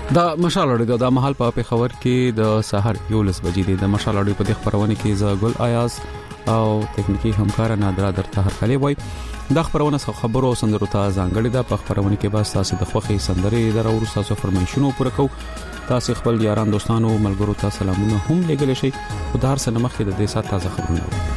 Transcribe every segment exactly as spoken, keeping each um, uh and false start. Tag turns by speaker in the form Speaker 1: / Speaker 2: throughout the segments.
Speaker 1: دا مشال اړیدو د محل په پیښور کې د سحر یولس بجې دی. د مشال اړیدو په دغه خبرونه کې ز ګل آیاز او تکنیکی همکار نادرا درته هر کلی وای. د خبرونه خبرو سندرو ته ځانګړي د خبرونه کې به تاسو د خوخي سندري درو تاسو فرمایشونو پوره کو. تاسو خپل یاران دوستانو ملګرو ته سلامونه هم لګل شي. خدای سره مخکې د دې سات تازه خبرونه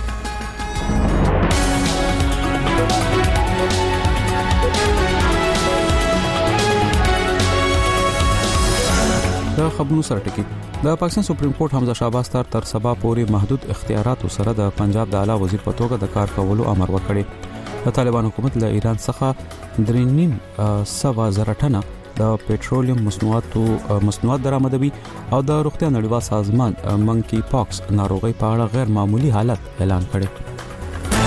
Speaker 1: د خبرونو سره ټکی. د پاکستان سپریم کورټ حمزه شهباز تر تر سبا پورې محدود اختیارات سره د پنجاب د اعلی وزیر په توګه د کار کولو امر ورکړي. د طالبان حکومت له ایران څخه درې نیم سوه زره ټنه د پېټرولیم مصنوعاتو مصنوعات درآمدوي او د روغتیا نړیوال سازمان منکی پاکس ناروغي په اړه غیر معمولی حالت اعلان کړی.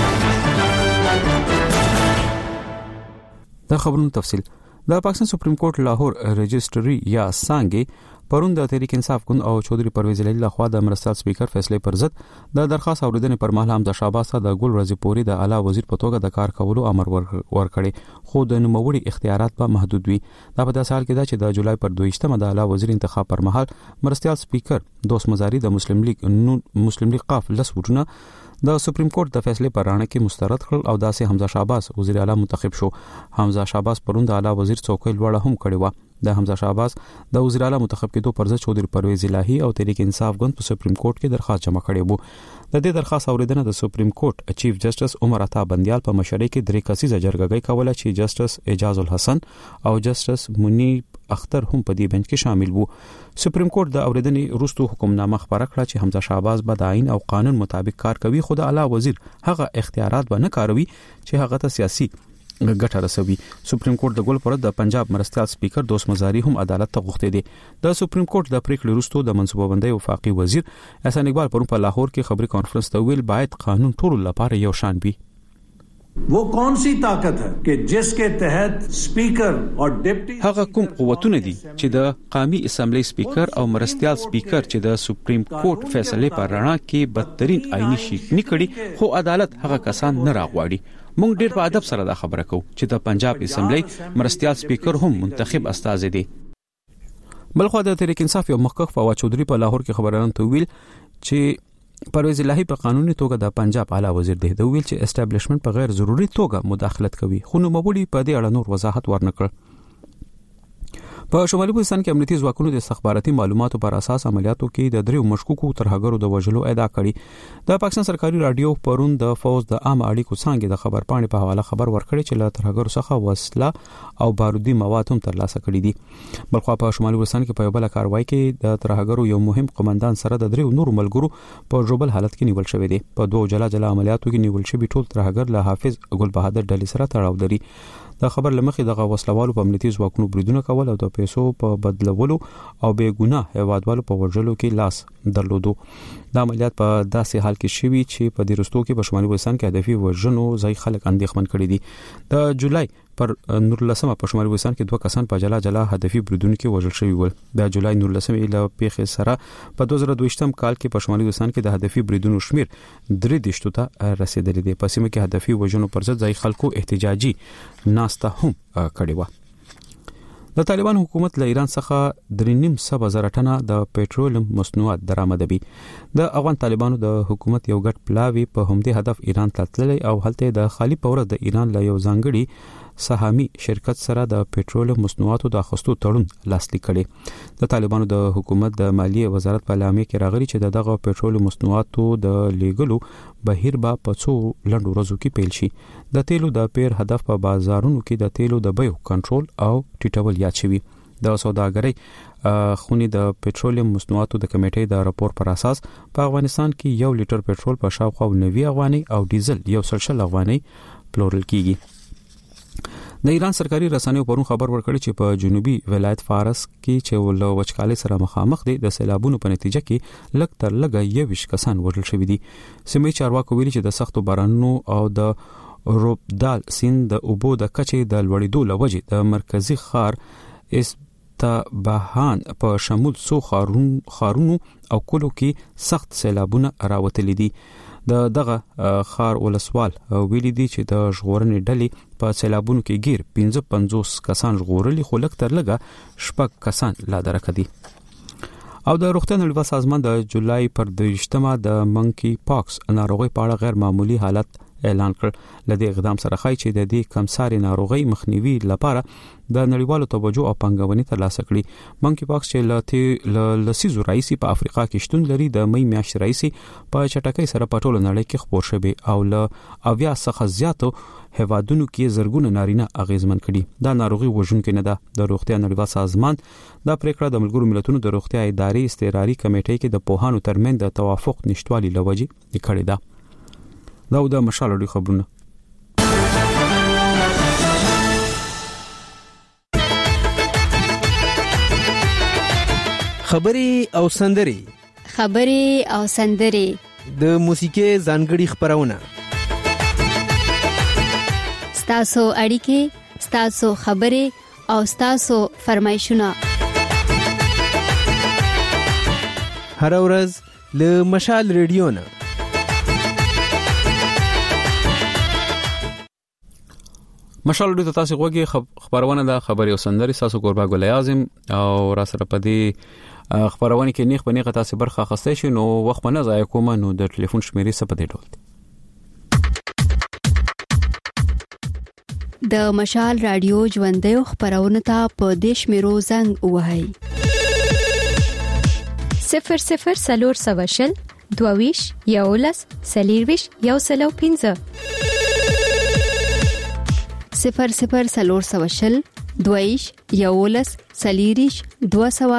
Speaker 1: د خبرونو تفصیل. د پاکستان سپریم کورټ لاهور رجسټري یا سانګي پرون د تحریک انصاف ګوند او چودري پرویز الهی لخوا د مرستیال سپیکر فیصله پر ضد د درخواست اوریدنې پر مهال حمزه شهباز ته د ګل رضی پوری د اعلی وزیر په توګه د کار کولو امر ورکړي، خو د نوموړي اختیارات په محدود وي. دا په داسې حال کې ده چې د جولای پر دویشتمه د اعلی وزیر انتخاب پر مهال مرستیال سپیکر دوست مزاری د مسلم لیگ مسلم لیگ قاف لس وټونه د سپریم کورټ د فیصله پر اړه کې مسترد کړل او داسې حمزه شهباز وزیر اعلی منتخب شو. حمزه شهباز پرون د اعلی وزیر څوکۍ لوړه هم کړې و. د حمزه شهباز د وزیر اعلی منتخب کېدو پر ضد چودري پرویز الهی او تحریک انصاف ګوند په سپریم کورټ کې درخواست جمع کړې وو. د دې درخواست اوریدنه د سپریم کورټ چیف جسټس عمر عطا بندیال په مشرۍ کې درې کسیزه جرګه کوله چې جسټس اعجاز الحسن او جسټس منیب اختر هم په دې بنچ کې شامل وو. سپریم کورټ د اوریدنې وروسته حکمنامه خبره کړه چې حمزه شهباز به د آئین او قانون مطابق کار کوي، خو د اعلی وزیر هغه اختیارات به نه کاروي چې هغه ته سیاسي ګټه رسوي. سپریم کورټ د ګل پر د پنجاب مرستیال سپیکر دوست مزاری هم عدالت ته غوښتي دي. د سپریم کورټ د پریکړې وروسته د منصوبه بندۍ وفاقي وزیر احسان اقبال پرون په لاهور کې خبري کانفرنس ته ویل باید قانون ټول لپاره یو شان وي.
Speaker 2: वो कौन सी ताकत है कि जिसके तहत स्पीकर और डिप्टी
Speaker 1: هغه کوم قوتونه دي چې د قومي اسمبلی سپیکر او مرستیال سپیکر چې د سپریم کورټ فیصله پر رڼا کې بدترین آئینی شکنی کړي، خو عدالت هغه کسان نه راغواړي. موږ ډیر په ادب سره دا خبره کوو چې د پنجاب اسمبلی مرستیال سپیکر هم منتخب استازي دي. بلخو د تحریک انصاف یو مخکښ فواد چودري په لاهور کې خبرونه ته ویل چې پرویز الهی په قانوني توګه د پنجاب اعلی وزیر دی. د ویل چې اسټابلیشمنت په غیر ضروري توګه مداخلت کوي، خو نوموړي په دې اړه نور وضاحت ورنکړ. په شمالي بلوچستان کې امنیتي ځواکونو د استخباراتي معلوماتو پر اساس عملیاتو کې د دریو مشکوکو ترهګرو د وژلو ادعا کړې. د پاکستان سرکاري رادیو پرون د فوز د عام اړیکو څنګه د خبر پاڼې په حواله خبر ورکړی چې له ترهګرو څخه وسله او بارودي مواد هم ترلاسه کړي دي. بلخو په شمالي بلوچستان کې په یو بل کاروایی کې د ترهګرو یو مهم قومندان سره د دریو نورو ملګرو په جوبل حالت کې نیول شوی دی. په دوه جلا جلا عملیاتو کې نیول شوی ټول ترهګر له حافظ ګل بهادر ډلې سره تړاو لري. دا خبر لمخې دغه وسلوالو په امنیتي ځواکونو بریدونه کول او د پیسو په بدلولو او بے ګناه هیوادوالو په وژلو کې لاس درلودو. دا عملیات په داسې حال کې شوي چې په دې رستو کې په شمالي بلوچستان کې هدفي وژنو ځای خلک اندېښمن کړي دي. د جولای پر نورلسمه په شمالي بلوچستان کې دوه کسان په جلا جلا هدفي بریدونو کې وژل شوي ول. د جولای نورلسمه له پیښې سره په دوه زره دوه کال کې په شمالي بلوچستان کې د هدفي بریدونو شمیر درې دیشتو ته رسیدلی دی. په سیمه کې هدفي وژنو پر ضد ځای خلکو احتجاجي ناسته هم کړې و. د طالبان حکومت له ایران څخه درې نیم سوه زره ټنه د پېټرولیم مصنوعات درآمدوي. د افغان طالبانو د حکومت یو ګډ پلاوی په همدې هدف ایران ته تللی او هلته د خالی پوره د ایران له یو ځانګړي سهامي شرکت سره د پېټرولیم مصنوعاتو د اخیستو تړون لاسلیک کړي. د طالبانو د حکومت د مالیې وزارت په اعلامیه کې راغلي چې دغه پېټرولیم مصنوعاتو د لیګلو بهیر به په څو لنډو ورځو کې پیل شي. د تیلو د پیر هدف په بازارونو کې د تیلو د بیو کنټرول او ټیټول یاد شوی. د سوداګرۍ خونی د پېټرولیم مصنوعاتو د کمیټې د راپور پر اساس په افغانستان کې یو لیټر پېټرول په شاوخوا نوي افغاني او ډیزل یو سل شل افغاني پلورل کیږي. د ایران سرکاري رسنیو پرون خبر ورکړی چې په جنوبي ولایت فارس کې چې ول وچکالي سره مخامخ دي د سیلابونو په نتیجه کې لږ تر لږه یویش کسان وژل شوي دي. سیمه چارواکو ویلي چې د سختو بارانونو او د روبدال سیند د اوبو د کچې د لوړېدو لوجې د مرکزی ښار استبهان په شمول څو خارون خارونو او کلو کې سخت سیلابونه راوتلي دي. د دغه خار ولسوال ویلي دي چې د ژغورنې ډلې په سیلابونو کې غیر پنځه پنځوس کسان ژغورلي خو لږ تر لږه شپږ کسان لا درکه دي. او د روغتیا نړیوال سازمان د جولای پر دویشتمه د منکی پاکس ناروغي په اړه غیر معمولی حالت اعلان کړ. لدې اقدام سره خای چې د دې کمساري ناروغي مخنیوي لپاره د نړیوالو توجه او پنګونې ترلاسه کړي. منکی پاکس چې له لسیزو رئیسي په افریقا کې شتون لري د مې میاشتې رئیسي په چټکۍ سره په ټوله نړۍ کې خپور شوی او له اویا څخه زیاتو هوادونو کې زرګونه نارینه اغیزمن کړي. دا ناروغي وژونکې نه ده. د روغتیا نړیوال سازمان دا پریکړه د ملګرو ملتونو د روغتیا ادارې استقراري کمیټې کې د پوهانو ترمنځ د توافق نشټوالي لوجې کړې ده. دا د مشال اړوي خبرونه.
Speaker 3: خبري او سندري
Speaker 4: خبري او سندري
Speaker 3: د موسیقي ځانګړي خبرونه
Speaker 4: ستاسو اړیکې ستاسو خبري او ستاسو فرمایشونه
Speaker 3: هر ورځ له مشال ریډیو نه.
Speaker 1: مشال ډیو تاسو غوږی خبرونه د خبري او سندري تاسو قربا ګل اعظم او را سره پدې خبرونه کې نیخ بنیغه تاسو برخه خسته شي نو وخت نه ضایع کوم نو د ټلیفون شمیرې څه پدې ډول
Speaker 4: د مشال رادیو ژوندې خبرونه ته په دیش میرو زنګ وهاي
Speaker 5: صفر صفر سلور سواشل دوویش یولس سلیرویش یو سلو پینځه
Speaker 4: صفر صفر سلور سواشل دویش یولس سلیریش دو سوا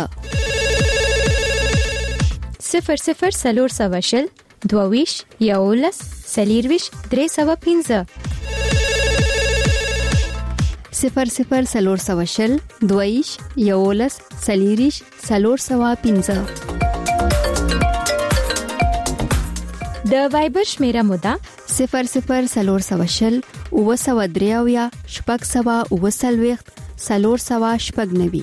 Speaker 4: پینځه
Speaker 5: صفر صفر سلور سواشل دوویش یولس سلیرویش درې سوا پینځه
Speaker 4: صفر صفر سلور سواشل دویش یولس سلیریش سلور سوا پینځه.
Speaker 5: د وایبر شمیره مودا
Speaker 4: صفر صفر سلور سواشل او سوا دریاویا شپږ سوا او سلويخت سلور سوا شپږ نوي.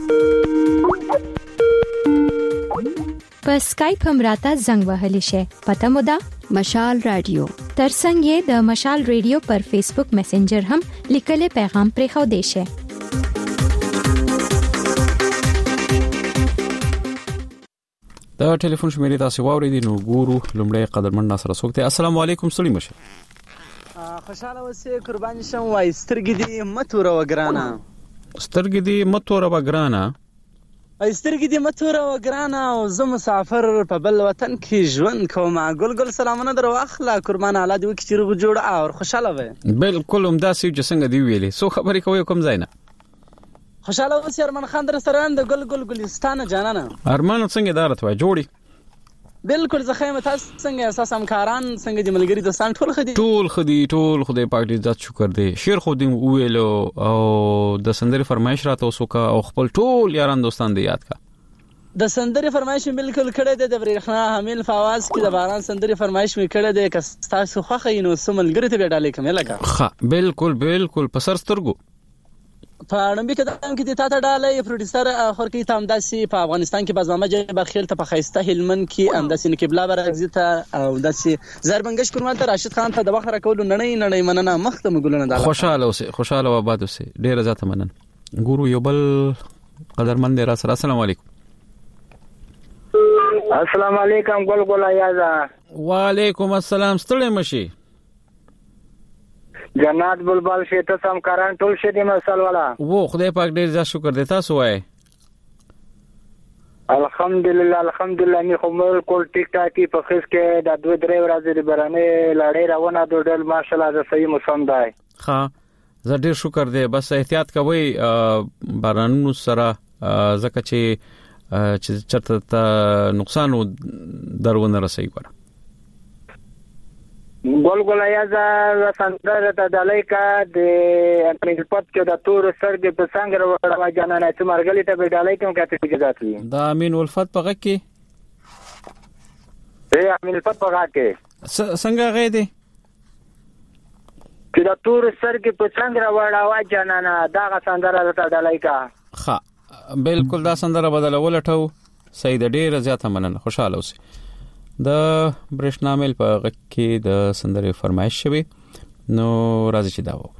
Speaker 5: په سکایپ هم راته زنګ وهلی شي. پته مودا
Speaker 4: مشال رادیو.
Speaker 5: ترڅنګ یې د مشال رادیو پر فیسبوک میسنجر هم لیکل پیغام پرې خو دی شي.
Speaker 1: دا ټلیفون شمیرې تاسو واورېدې نو ګورو لومړی قدرمن ناصر سوکته. السلام علیکم ستړي مشه.
Speaker 6: خوشاله اوسې قربان شم. وای سترګې دې متوره وګرانه
Speaker 1: سترګې دې متوره وګرانه
Speaker 6: وای سترګې دې متوره وګرانه او زه مسافر په بل وطن کې ژوند کوم. ګل ګل سلامونه درو اخلا قربان الله دې وکړي چې روغ جوړ او خوشاله وې.
Speaker 1: بالکل هم داسې چې څنګه دی ویلې سو خبرې کوي کوم ځای نه.
Speaker 6: خوشاله اوسې ارمان خان در سره د ګل ګل ګلستانه جانانه.
Speaker 1: ارمان څنګه دارت وای جوړي
Speaker 6: بالکل زه خیمه تاسو څنګه احساس همکاران څنګه د ملګری دوستان ټول خدي
Speaker 1: ټول خدي ټول خدای پاک دې عزت شکر دې شیر خو دې ویلو او د سندري فرمایش راته وسوکا او خپل ټول یاران دوستان دې یاد کا.
Speaker 6: د سندري فرمایش بالکل کړه د برېښنا حامل فواز کې د باران سندري فرمایش می کړه د تاسو خوخه نو سملګری ته ډالې کومه لګه.
Speaker 1: ها بالکل بالکل په سر سترګو
Speaker 6: په اړمبي کې دام کې د تاته ډالې پروډوسر اخر کې تام داسي په افغانستان کې بازمامه جې برخیل ته په خيسته هلمن کې انداسي نکبلا برغزیته او داسي زربنګش کورمال ته راشد خان ته د وخت راکول نړۍ نړۍ مننه مختم ګلونه داله.
Speaker 1: خوشاله اوسه خوشاله و آباد اوسه ډیر زیاته مننه. ګورو یو بل قدرمن را سره. السلام علیکم.
Speaker 7: السلام علیکم ګل ګل یازا.
Speaker 1: وعلیکم السلام ستړي مشي.
Speaker 7: جنات بلبل شته سم کاران ټول شه دي مسل والا.
Speaker 1: وو خدای پاک ډیر زیات شکر دی. تاسو وای
Speaker 7: الحمدلله الحمدلله می خو مل کول ټیک ټاکی په خس کې د دوه درې ورځې برانه لړۍ روانه دوډل ماشاءالله د صحیح موسم دی.
Speaker 1: ها زه ډیر شکر دی. بس احتیاط کوئ بارانونو سره ځکه چې چې چرته نقصان درونه رسي ګره.
Speaker 7: ګل ګل یازا سندره ته دلای کا د امریکا پټ کې د تور سرګ په څنګه وړه جنانه چې مرګلی ته به دلای کوم کته اجازه وي.
Speaker 1: دا امین ولفت پغه کې
Speaker 7: اے امین ولفت پغه کې
Speaker 1: څنګه غې دي
Speaker 7: چې د تور سرګ په څنګه وړه جنانه دا سندره ته دلای کا.
Speaker 1: ها بالکل دا سندره بدل ولټو. سید ډیر زیاته مننه. خوشاله اوسئ. د برېښنامل په غږ کې د سندرې فرمایش شوی نو راځي چې دا و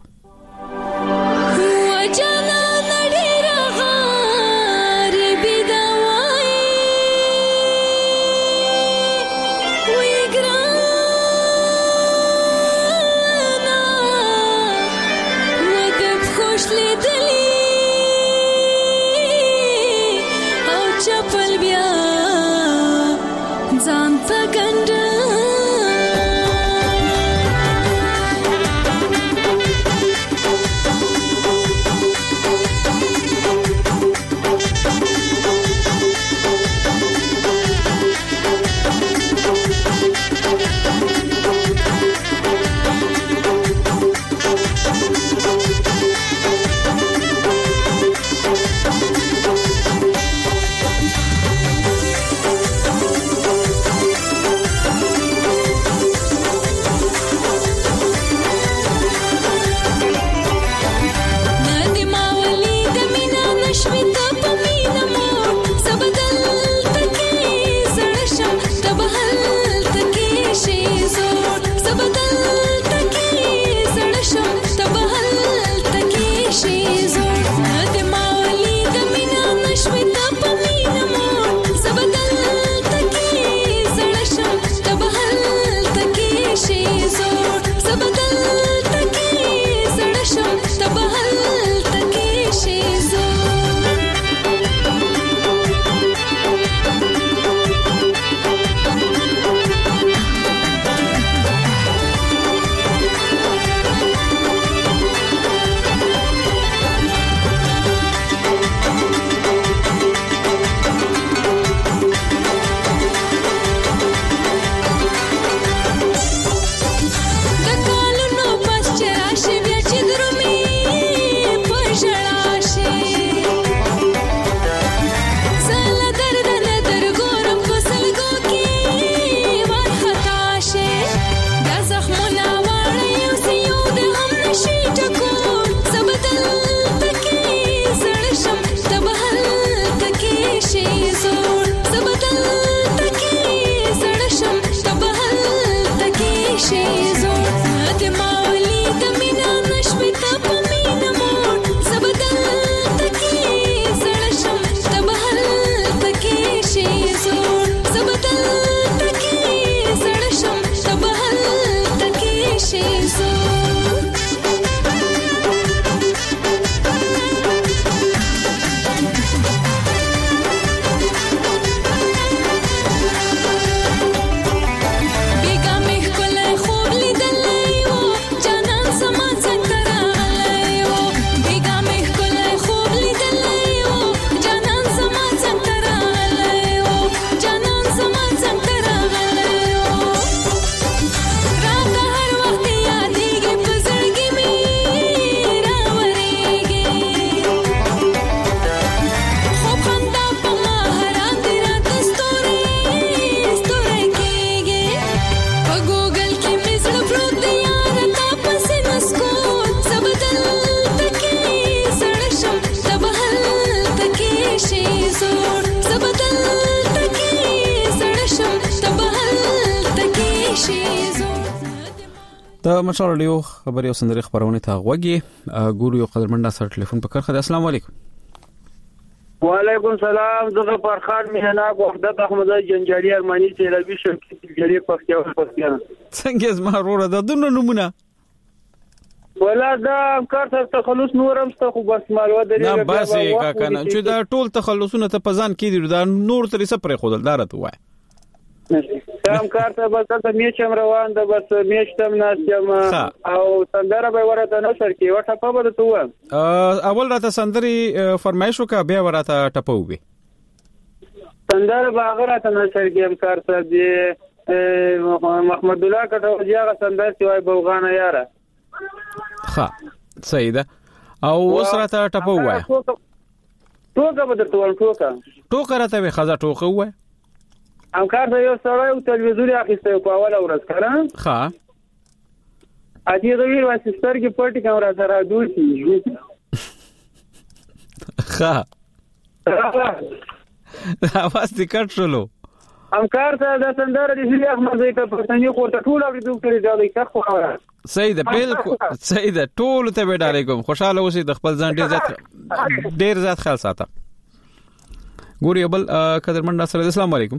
Speaker 1: د مشال رادیو خبري او سندري خبرونه ته غوږی ګورو یو قدرمنډه سره ټلیفون په کار خد السلام علیکم
Speaker 8: وعلیکم سلام زغه فرخان مینا وحدت احمد جنجالي ارمانی تیرابي شرکت جری پختیو پختیان
Speaker 1: څنګه زما وروره د دونو نمونه
Speaker 8: ولا دا کار ته تخلص نورم ست خو بس مالو درې
Speaker 1: نه بس کا کنه چې دا ټول تخلصونه ته پزان کیدی دا نور ترې سپره خودل دارت وای
Speaker 8: تام کار ته بس ته میچم روان ده بس میچتم ناسم او سندره به ورته نشر کی وټه په بده تو
Speaker 1: اول راته سندري فرمایشو کا بیا ورته ټپو وي
Speaker 8: سندره باغ راته نشر کی ام کار ته دی محمد الله کټو جیغه سندره سی وای بوغانه یاره
Speaker 1: ها سیده او اوس راته ټپو وای
Speaker 8: ټوکه بده تو ټوکه
Speaker 1: ټوکه راته وي خزه ټوکه وای
Speaker 8: ام کار ته یو سره یو تلویزیون اخیسته په اوله ورځ کړه
Speaker 1: ها
Speaker 8: اته غوی واسستر کې پټ کیمرا سره دوی
Speaker 1: ها اواز دې کټ شلو
Speaker 8: همکار ته د سندره د هلي احمد زوی ته پښتني خو ته ټول اوریدو کړی دا د ښه خبره
Speaker 1: صحیح ده بالکل صحیح ده ټول ته وډا علیکم خوشاله اوسئ د خپل ځان ډیر زیات ډیر زیات خیال ساته ګوري بل قدرمن سره السلام علیکم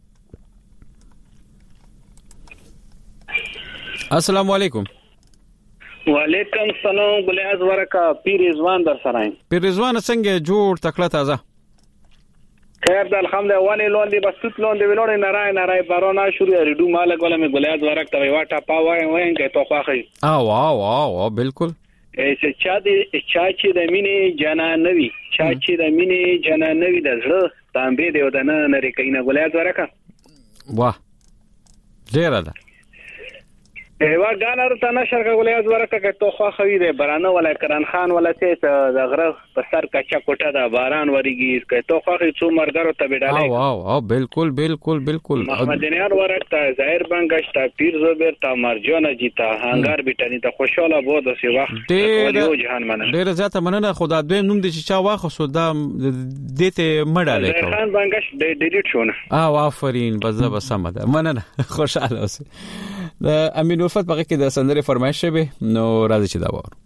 Speaker 1: السلام علیکم
Speaker 8: وعلیکم السلام ګلیاز ورکا پیر رضوان در سره
Speaker 1: پیر رضوان څنګه جوړ تکړه تازه
Speaker 8: خیر د الحمدلله ونی لون دی بس توت لون دی ولونه نارای نارای بارونا شروع ریډو مالک ولا می ګلیاز ورک ته واټا پاوای وای کې تو خواخی
Speaker 1: او واو واو بالکل
Speaker 8: ای چا دی چا چې د مینې جنا نوی چا چې د مینې جنا نوی د زړه تانبه دی ودانه نری کینه ګلیاز ورکا
Speaker 1: واه ډیر ده
Speaker 8: ایوا ګانر ته نشر کولای ورکه که تو خو خوي دی برانه ولا کران خان ولا ته د غره په سر کچا کوټه دا باران وریږي که تو خو څو مرګرو ته بډاله
Speaker 1: او او او بالکل بالکل بالکل
Speaker 8: محمد نيار ورکه ظاهر بنگش تا پیر زبر تا مرجان جیتا هنګار بیٹانی ته خوشاله بوده سی وخت ډېر جهان مننه
Speaker 1: ډېر زیاته مننه خدا دوی نوم دي چې چا واخو سو دا دته مډاله
Speaker 8: کو خان بنگش ډیلیټ شونه
Speaker 1: او آفرین بس بس سمده مننه خوشاله اوسئ د امین الفت په کې د سندره فرمایش شوه نو راځي چې دا وره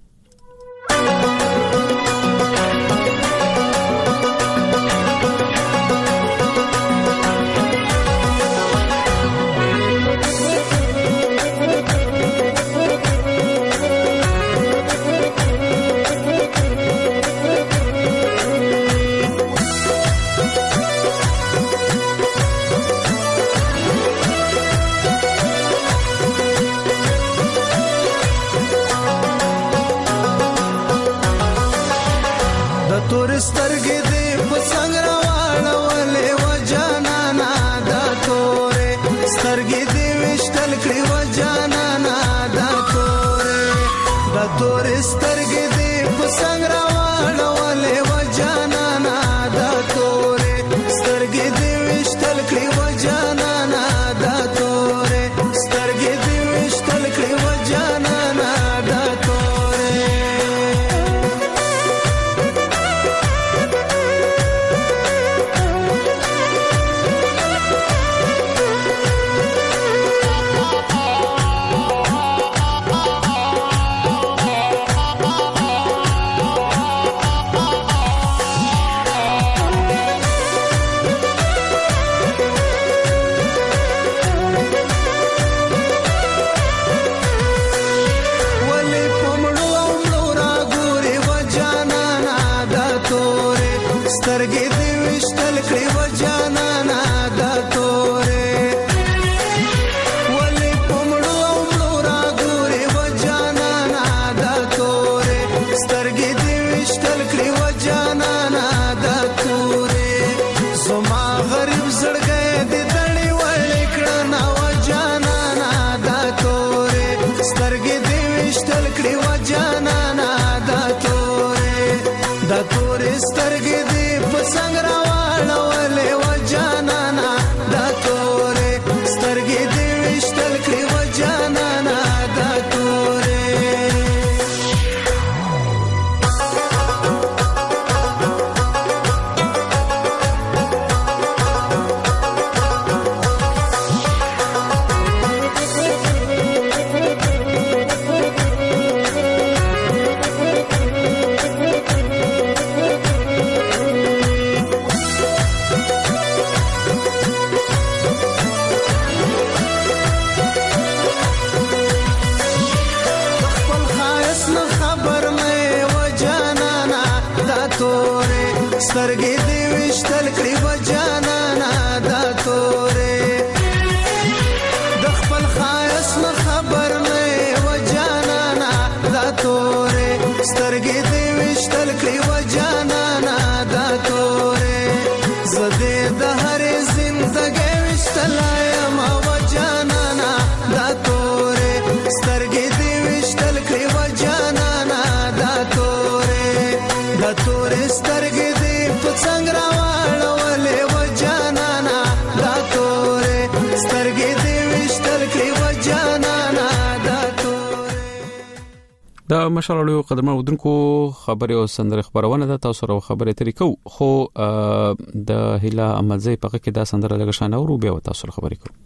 Speaker 1: د مشالړو قدمه ودونکو خبري او سندره خبرونه د تاسو سره خبرې ترې کو خو د هلا عملزي په کې دا سندره لګ شان او بیا تاسو سره خبرې کوو.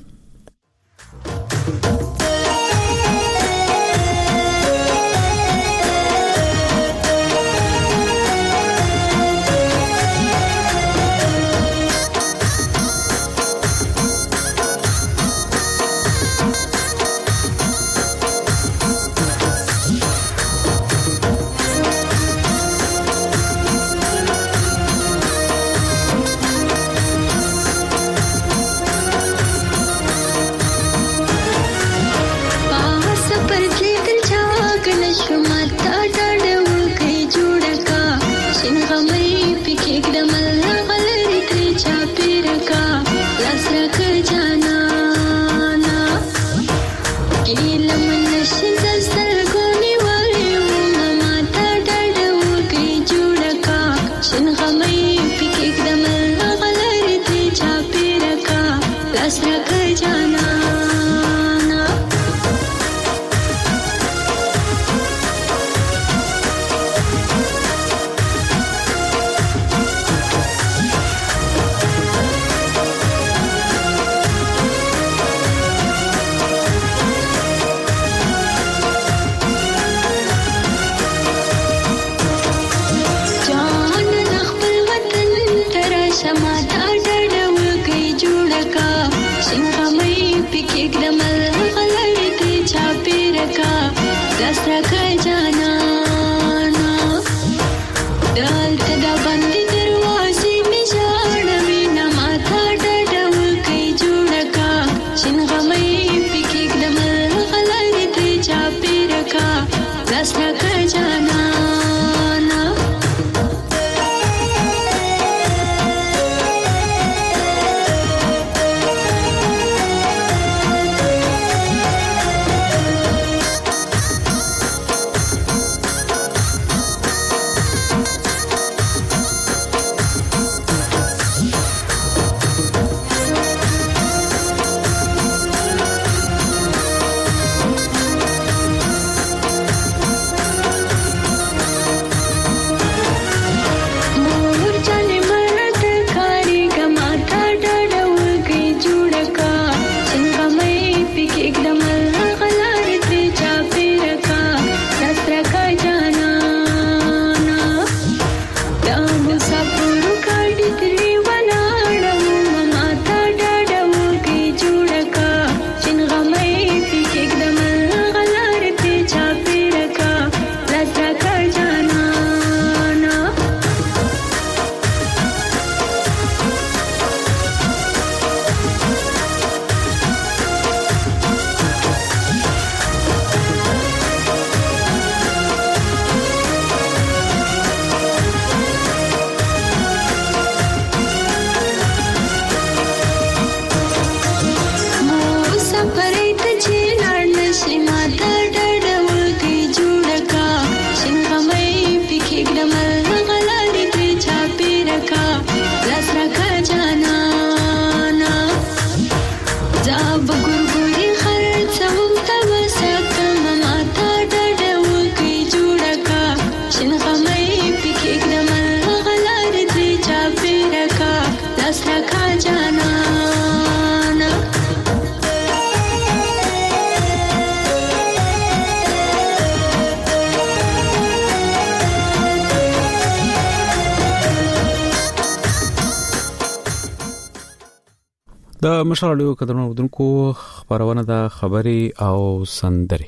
Speaker 1: د مشالړو قدرمن ودونکو خبرونه د خبري او سندري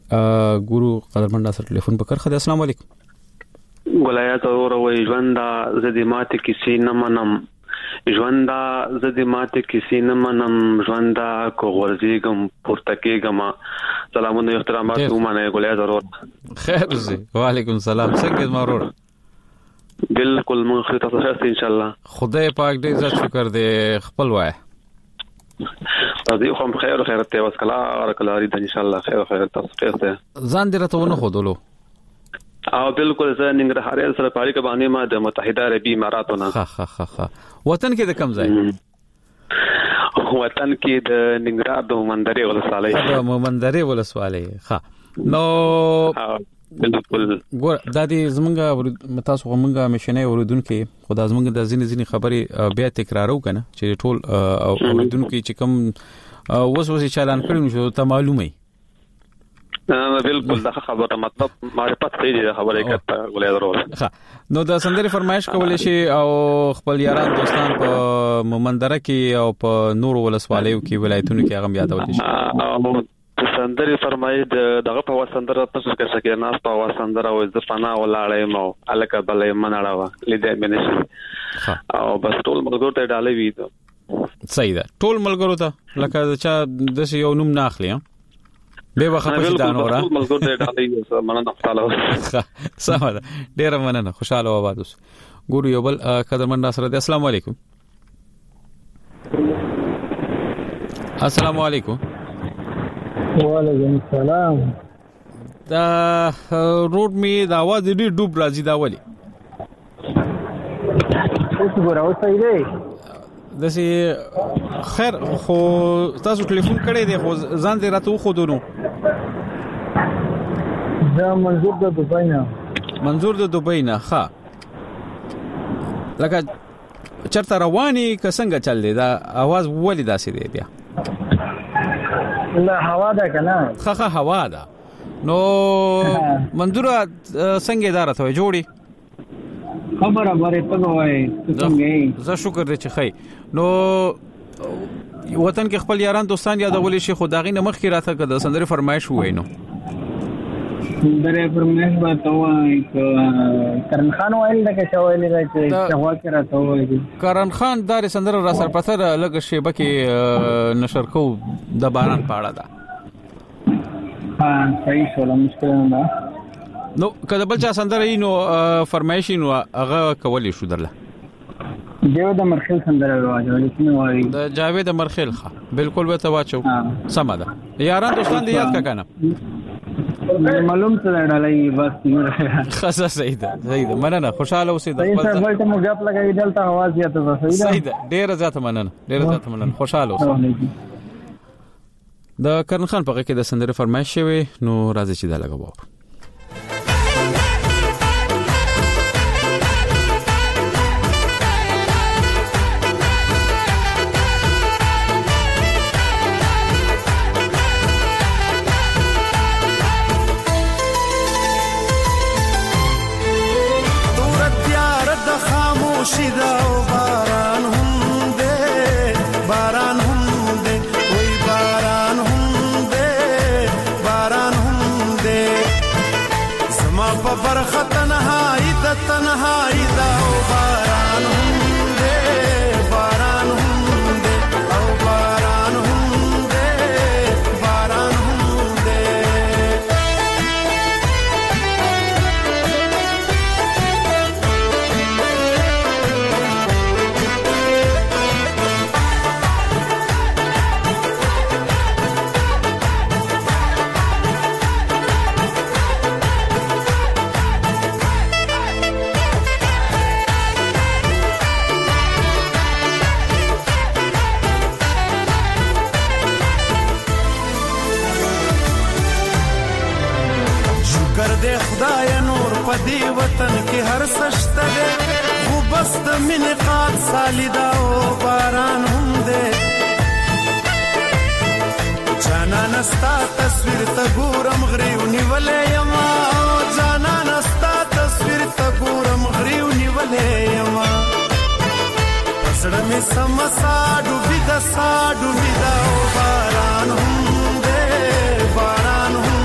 Speaker 1: ګورو قدرمن سره ټلیفون په کرخه. السلام علیکم.
Speaker 9: ولایت اور وې ژوند زديمات کسی نه منم ژوند زديمات کسی نه منم ژوند کو ورزيګم پورتکېګم. سلامونه احترامات ومنه ولایت اور.
Speaker 1: خیر زی وعلیکم السلام. څنګه مرور؟
Speaker 9: بالکل مون خو تاسو ښه ان شاء الله.
Speaker 1: خدای پاک دې عزت شکر دې خپل وای.
Speaker 9: تاسو خو خیر خیر ته وسکلا ورکلاري د ان شاء الله خیر خیر تاسو خیر ته
Speaker 1: ځان دې راته خودلو.
Speaker 9: او بالکل زه ننګرهار سره پاري کبانې ما د متحده عربي اماراتونه.
Speaker 1: ها ها ها وطن کې د کم ځای؟
Speaker 9: وطن کې د ننګرهار د مومندرې ولسوالۍ.
Speaker 1: د مومندرې ولسوالۍ. ها نو
Speaker 9: بالکل
Speaker 1: ګور د دې زمونږه تاسو کومه مشنه اوردونکو خدای زمونږ د ځینې ځینې خبرې بیا تکرارو کنه چې ټول اوردونکو چې کوم وس وس چالان کړی نو ته معلومه
Speaker 9: بالکل دا خبره مطلب معرفت دی د خبرې کته ولې ضرورت
Speaker 1: ښه نو د سندري فرمایش کولای شي او خپل یاران دوستان په مومندره کې او په نور ولسوالیو کې ولایتونو کې هغه یادول شي
Speaker 9: د سندري فرمایي دغه په وسندره تاسو کې څنګه ناس په وسندره او د فنا ولاړې مو الکه بلې مناړه لیدې منشي او بس ټول ملګرو ته ډالې وی
Speaker 1: صحیح ده ټول ملګرو ته لکه چا د یو نوم ناخلی به وخت په دانورا
Speaker 9: ملګرو ته ډالې مننه تعالی
Speaker 1: سلام ډیر مننه خوشاله آباد اوس ګورو یو بل قدرمن سره السلام علیکم السلام علیکم
Speaker 10: وعلیکم السلام
Speaker 1: دا روډ می دا आवाज ډیر ډوب راځي دا ولی
Speaker 10: اوس ګورو صحیح دی
Speaker 1: دسه خیر خو تاسو ټلیفون کړی دی خو ځان دې راته خو دونو
Speaker 10: دا منظور د دوبۍ نه
Speaker 1: منظور د دوبۍ نه ښه لکه چرته رواني کسنګ چل دی دا आवाज ولی داسې دی بیا
Speaker 10: لا هوا ده کنه
Speaker 1: خه خه هوا ده نو منظور څنګه اداره ته جوړي
Speaker 10: خبره باره ته وای څنګه
Speaker 1: زه شکر دې چې خی نو وطن کې خپل یاران دوستان یادول شي خدای نه مخ کې راته کده سندري فرمایش وای نو
Speaker 10: درې فرمایش به ته وای کرن خان وایل دا چې وایل دا چې هوا کې راته وای
Speaker 1: کرن خان دار سندره را سر پته لګ شیبه کې نشر کو د باران پاړه ده
Speaker 10: ها صحیح شو مشکل نه
Speaker 1: نو کله بل چا سندره نو فرمایش نو هغه کولی شو درله
Speaker 10: جاوید مرخیل سندره راوړل چې نو وای
Speaker 1: د جاوید مرخیل ښه بالکل به تواچو سم ده یاران دوستان دې یاد کا کنه
Speaker 10: معلوم څه ډالای بس نه
Speaker 1: خاصه صحیح ده صحیح ده مننه خوشاله اوسې د
Speaker 10: خپل څه ته مو غپ لګای دلته आवाज یاته ده صحیح ده
Speaker 1: صحیح ده ډیر زیات مننه ډیر زیات مننه خوشاله اوسې د کرن خان په کې د سندره فرمایش شوی نو راځي چې دا لګاو
Speaker 11: شیدا او باران هم دے باران هم دے وای باران هم دے باران هم دے زما په برخه تنهایی د تنهایی دا او باران هم دے باران هم دے او باران هم دے باران هم دے خدای نور پدی وطن کې هر سشته ده خو بس د مینې قات سالیدا او باران هم ده جانا نستا تصویر ته ګورم غریو نیولې یما جانا نستا تصویر ته ګورم غریو نیولې یما پسړه می سمسا ډوبې د سا ډوبې دا او باران هم ده باران هم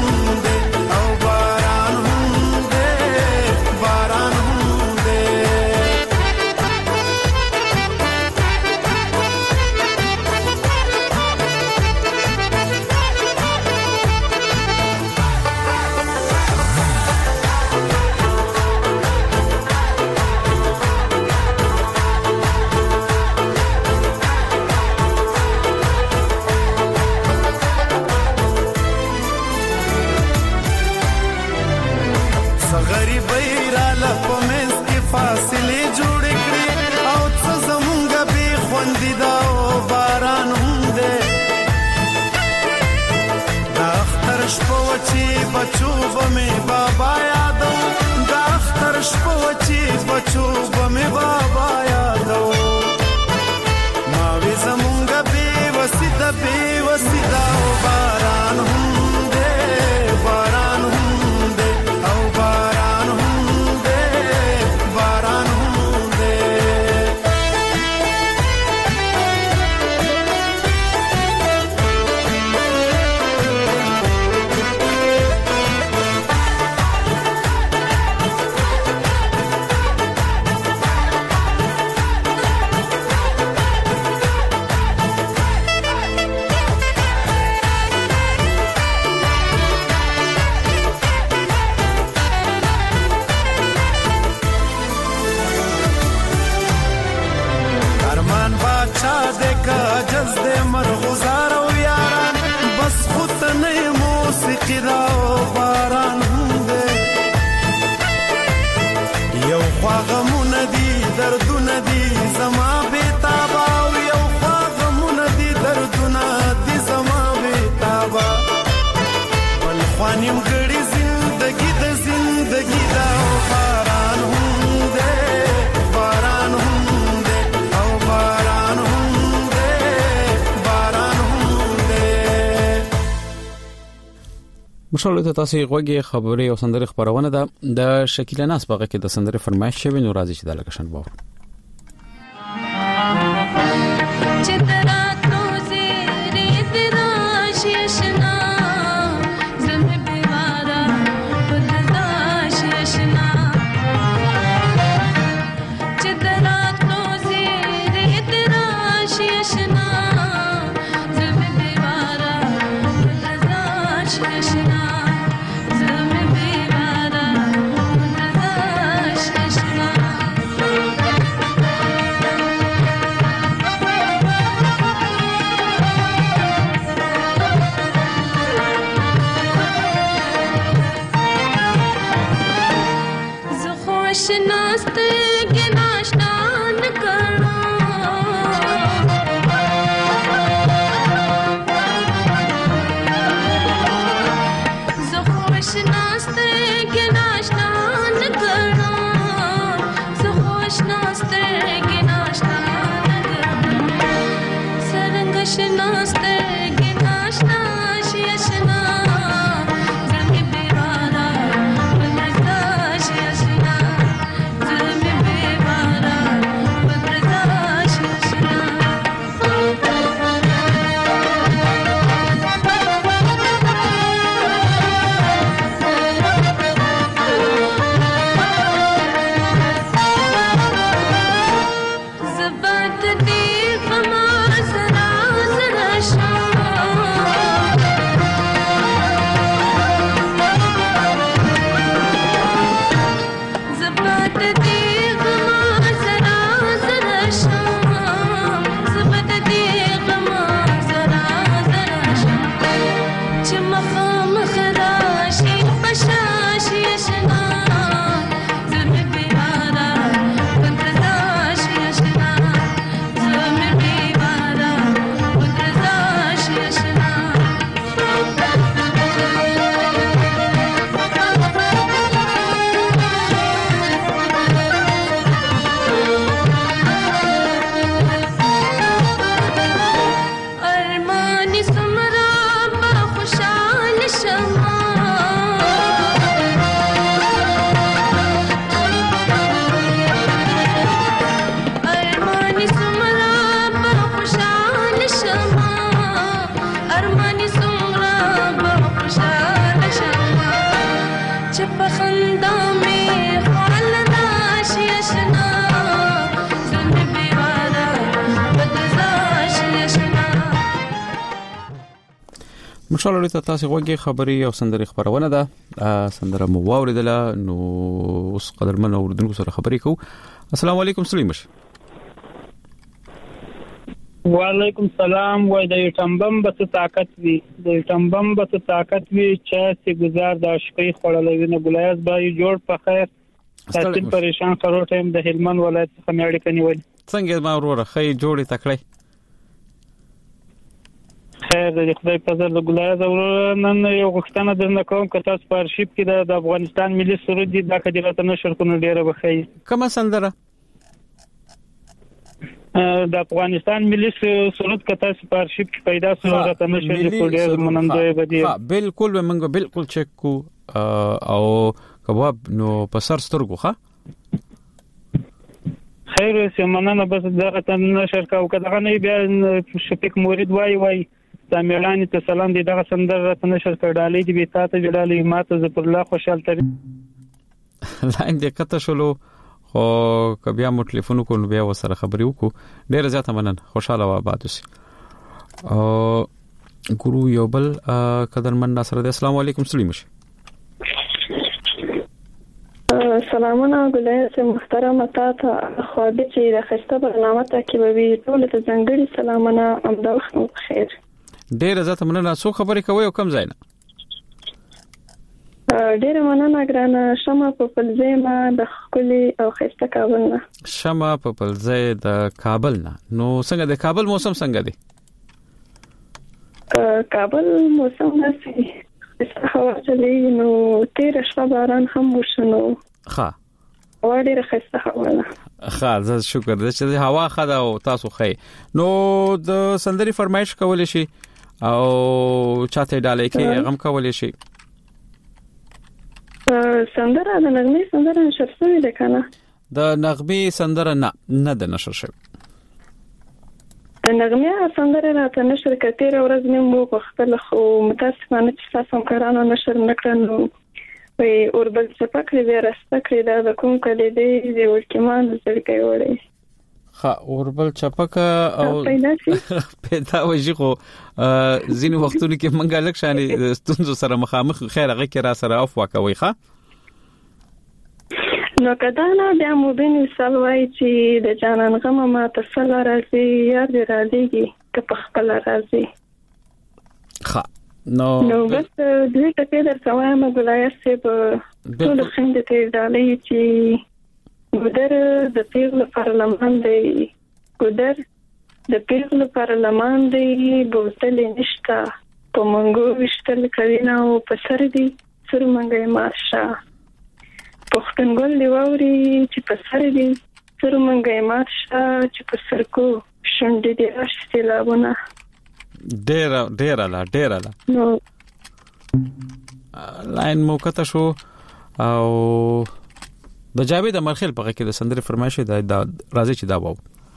Speaker 11: بچو بمې بابا یادو دا اختر شپو چې بچو بمې بابا یادو ما وی زمونږ بے وسیده بے وسیده باران هم دې باران هم دې او باران هم دې باران هم دې
Speaker 1: مشاله ته تاسو غوږی خبري او سندري خبرونه ده د شکیل ناس په کې د سندري فرمایش شوی نو راځي چې د لګشن باور مشاله ته تاسو غوږی خبري او سندري خبرونه ده سندره مو واوریدله نو اوس قدرمن اوردونکو سره خبري کو. السلام علیکم سلیمش.
Speaker 10: وعلیکم السلام. وای د یوټمبم بس طاقت وی د یوټمبم بس طاقت وی چې سي گزار د عشقي خړلوي نه ګلایز بای جوړ په خیر تاسو پریشان خرو ټیم د هلمند ولایت څخه میاړي کني ول
Speaker 1: څنګه ما وروره خې جوړي تکړه
Speaker 10: خیر د خدای په فضل ګلایز نن یو غوښتنه درنه کوم که تاسو په ارشیف کې د افغانستان ملي سرود دی دا کډیره ته نشر کونه ډیره بخی
Speaker 1: کومه سندره
Speaker 10: د افغانستان ملي سرود که تاسو په ارشیف کې پیدا سو راته نشر کړی منندوی بدی
Speaker 1: ها بالکل موږ بالکل چک کو او کباب نو په سر سترګو ښه
Speaker 10: خیر سمنه بس دغه ته نشر کا او کداغه نه بیا شفیق مورید وای وای سامعان ته سلام دي دغه سندره ته نشر کړه دی به تاسو جوړالي ماته زپر الله خوشاله تر
Speaker 1: لاین دې کته شلو خو کبیا مو ټلیفون کو نو بیا وسره خبرې وکړو ډیر زیاته منن خوشاله و آباد اوسئ او ګورو یو بل قدرمن ناصر السلام علیکم سلیم
Speaker 12: سلامونه ګلایز محترمه تاسو خو دې چې د خسته برنامه ته کې به وي ټول ته څنګه سلامونه امدا وخت بخیر
Speaker 1: ډیر زیاته مننه سو خبرې کوي او کم ځای نه
Speaker 12: ډیر مننه ګرانه شمه په پلځما د خولي او خسته کابل نه
Speaker 1: شمه په پلځای د کابل نه نو څنګه د کابل موسم څنګه دی
Speaker 12: کابل موسم نسی هوا چلی نو تیر شپه باران هم وشنو
Speaker 1: ښه
Speaker 12: وړي رخصته هوا
Speaker 1: ښه زه شکر دې چې هوا خدا او تاسو خې نو د سندري فرمایش کولې شي او چاته ډالې کې غم کولې شي
Speaker 12: سندره د نغمې سندره نشر شوې ده کنه
Speaker 1: د نغمې سندره نه نه د نشر شوې
Speaker 12: د نغمې سندره راته نشر کتیر ورځ مې مو په خپل خو متاسفانه چې تاسو هم کارانو نشر نکړنو وي اوربل چپک لري راسته کړی دا کوم کړي دی د ورکمان ځړکې وړي
Speaker 1: ها اوربل چپک او پیدا وږي خو ځینې وختونو کې منګه لک شانې ستونزو سره مخامخ خیر هغه کې را سره افوا کوي ښا
Speaker 12: نو کدانا بیا مو بین وسال وای چې د جانان غم ما تسل راځي یار دې را دیږي که په خپل راځي
Speaker 1: ښا نو
Speaker 12: نو بس دوی ته په در سوایم ګلایز په ټول خند ته ډالې چې ګودر د پیغله پارلمان دی ګودر د پیغله پارلمان دی بوتل نشتا په منګو وشتل کوي نو په سر دی سر منګي مارشا پښتنګل دی ووري چې په سر دی سر منګي مارشا چې په سر کو شونډې دی راشتي لابونه
Speaker 1: ډیر ډیر لا ډیر لا
Speaker 12: نو
Speaker 1: لاین مو کته شو او د جاوید امرخیل په کې د سندري فرمایش د راځي چې دا وو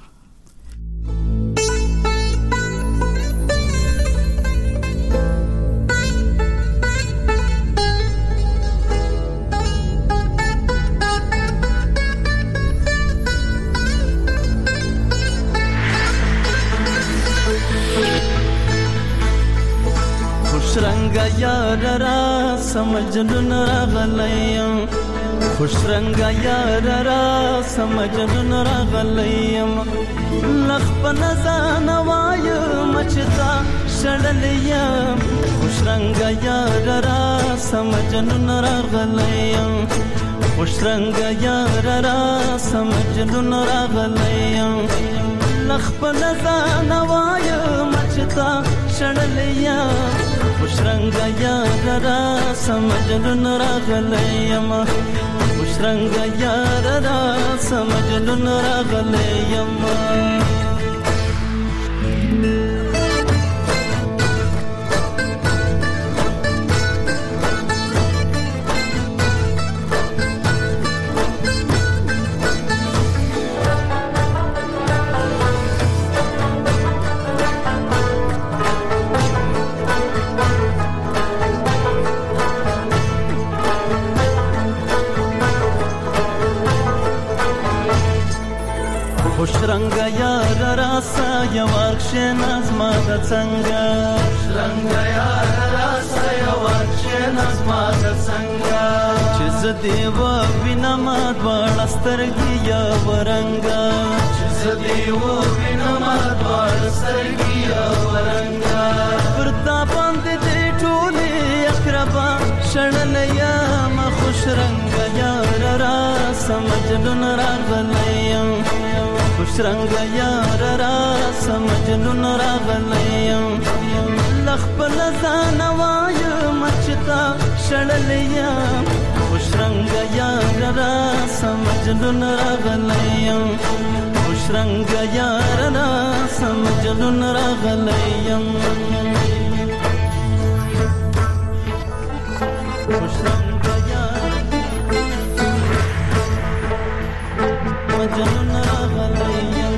Speaker 13: خوش رنگ یار را سمجنن راغلیم خوش رنگ یار را سمجنن راغلیم لخ په نزان وای مچتا شړلیم خوش رنگ یار را سمجنن راغلیم خوش رنگ یار را سمجنن راغلیم لخ په نزان وای مچتا شړلیم خوش رنگ یار را سمجنن راغلیم خوش رنگ یار را سمجنن راغلیم خوش رنگ یار راسا یوارکشن از ما د څنګه رنگ یار راسا یوارکشن از ما د څنګه چې زدی و وینما دوړسترګي یا ورنګا چې زدی و وینما دوړسترګي یا ورنګا پرتا باندې دې ټولې اقربا شړل یا ما خوش رنگ یار راسا مجنون راغلیم خوش خوش رنگ یار را سمجنون راغلیم لخبل ځان وایم چې تا شړلیم خوش رنگ یار را سمجنون راغلیم خوش رنگ یار را سمجنون راغلیم خوش رنگ یار مجنون راغلیم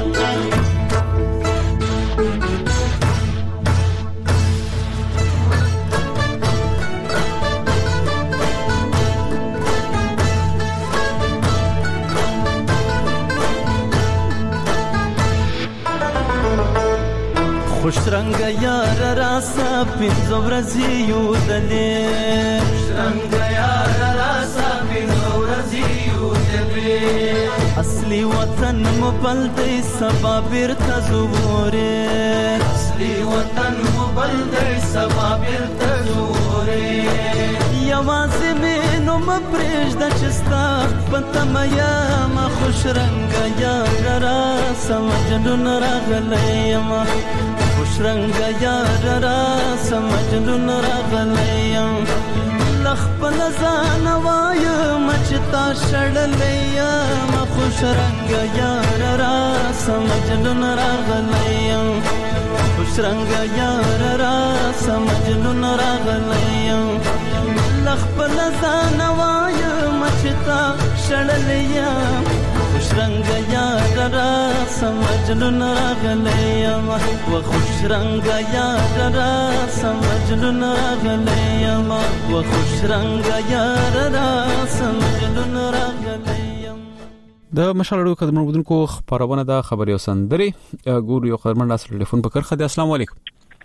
Speaker 13: خوش رنگ یار راسا پینځو ورځې یو دلې خوش رنگ یار راسا پینځو ورځې یو دلې اصلي وطن مبل دې سبا بیرته زوره اصلي وطن مبل دې سبا بیرته زوره یوازې مې نو مپرېږ د چستا پته میا ما خوش رنگ یار راسا مجنون راغلیم خوش رنگ یار را سمجنون راغلیم لخبل ځان وایم چې تا شړلیم خوش رنگ یار را سمجنون راغلیم خوش رنگ یار را سمجنون راغلیم لخبل ځان وایم چې تا شړلیم خوش رنگ یار را سمجنون راغلیم و خوش رنگ یار را سمجنون راغلیم و خوش رنگ یار را سمجنون راغلیم.
Speaker 1: د مشالړو قدمونو بدونکو خبرونه د خبري او سندري ګور یو خبرمن ناس ټلیفون په کرخه. السلام علیکم.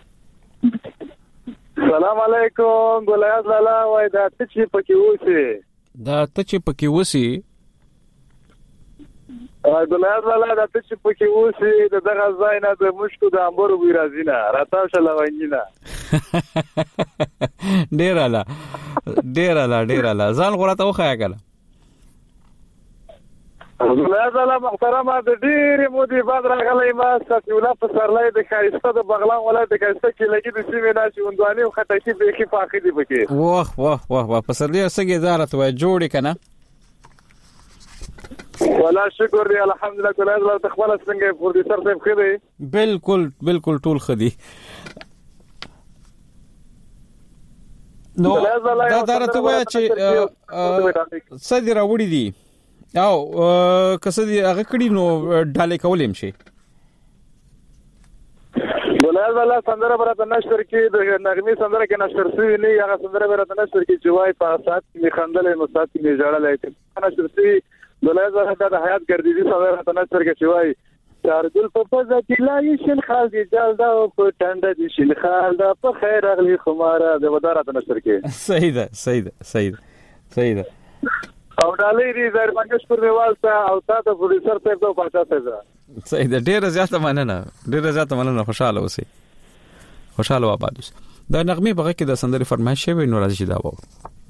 Speaker 14: السلام علیکم ګولیاز لالا وای دا ته چې پکې وسی
Speaker 1: دا ته چې پکې وسی
Speaker 14: ګولیاز لالا دا ته چې پکې وسی دغه ځای نه د مشکو د امبورو وی راځینا راته شل وینینا
Speaker 1: ډیر اعلی ډیر اعلی ډیر اعلی ځان غواړم وخایا کله
Speaker 14: ګولیاز لالا محترمه د ډېرې مودې بعد راغلی ما ستاسو الله په سرلای د خایسته د بغلان ولایت د خایسته کې لګي د سیمې ناشې وندواني او خټکی بیخي پاخې دي پکې
Speaker 1: واه واه واه واه په سرلای سګي زارت وای جوړی کنه
Speaker 14: ولا شکر دی الحمدلله ګولیاز لالا تخبل څنګه پروډوسر صاحب خدي
Speaker 1: بالکل بالکل ټول خدي نو دا درته وای چې سدي راوړي دي او کسه دی هغه کړي نو ډالې کولم شي
Speaker 14: ګولیاز لالا سندره برته نشر کې د نغمه سندره کې نشر شوی نه هغه سندره برته نشر کې جوای په سات می خندلې نو سات می جړلې نشر شوی ګولیاز لالا د حیات ګرځېدي سندره برته نشر کې جوای چار ګل په پزه کې لای شل خال دي جلدا او په ټنډه دي شل خال دا په خیر اغلی خماره د ودارته نشر کې
Speaker 1: صحیح ده صحیح ده صحیح ده صحیح ده
Speaker 14: او ډالۍ دې زر منګشپور میوالته او تاسو پروډوسر صاحب ته پاتہ سره
Speaker 1: صحیح ده ډیره زیاته مننه ډیره زیاته مننه خوشاله اوسئ خوشاله آباد اوسئ دا نغمه بغه کې د سندري فرمایش شوی نو راځي دا وو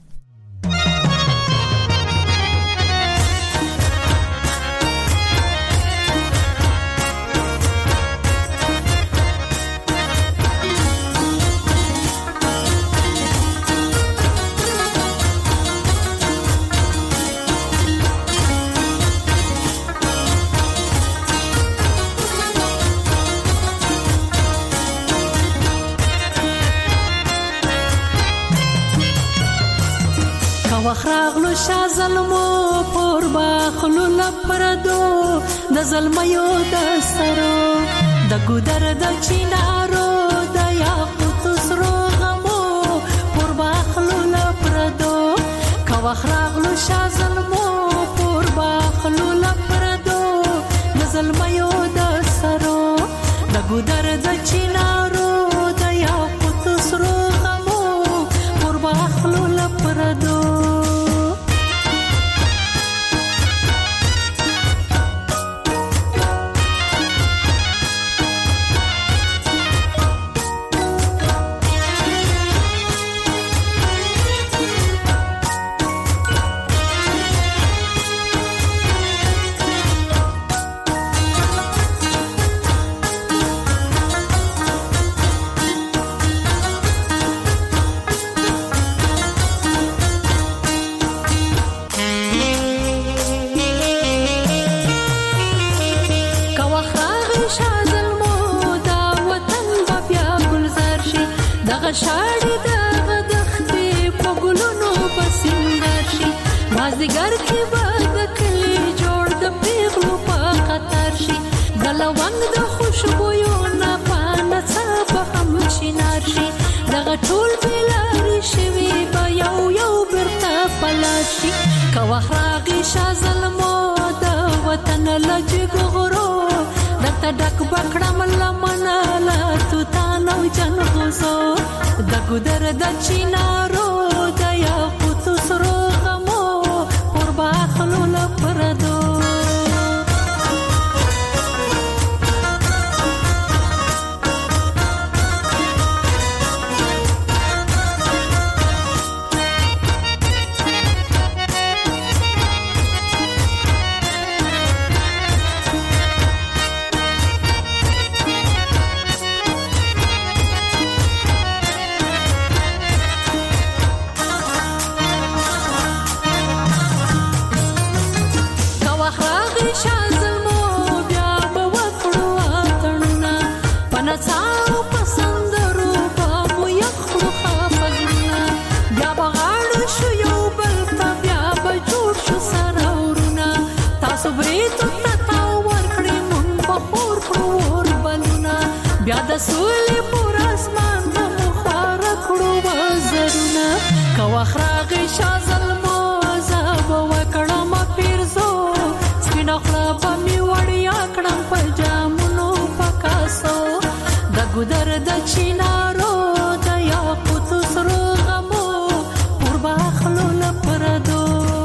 Speaker 15: وخراغلو شا ظلمو پور باخلو لپردو د ظلمیو د سرو د ګودر د چینارو د یاقوت سرو غمو پور باخلو لپردو کا وخراغلو شا ظلمو پور باخلو لپردو د ظلمیو د سرو د ګودر د چینارو د یاقوت سرو غمو پور باخلو لپردو دغه شاړې دغه دښتې په ګلونو په سینګار شي مازدیګر کې به د کلي جوړ د پیغلو په قطار شي د لونګ د خوشبویو نه پانه څه به هم شینار شي دغه ټول بلارې شوي به یو یو بیرته پلار شي که وخت راغی شاه زلمو د وطن له جګو غرو درته ډک به کړم لمنه له توتان او جنغوزو د ګودر د چینارو د یاقوتو سرو غمو پر باخلو له پردو بیا د سولې پر اسمان د مخوار کړو وزرونه که وخت راغی شاه زلمو زه به وکړم پیرزو سپینه خوله به مې وړیا کړم په جامونو په کاسو د ګودر د چینارو د یاقوتو سرو غمو پر باخلو له پردو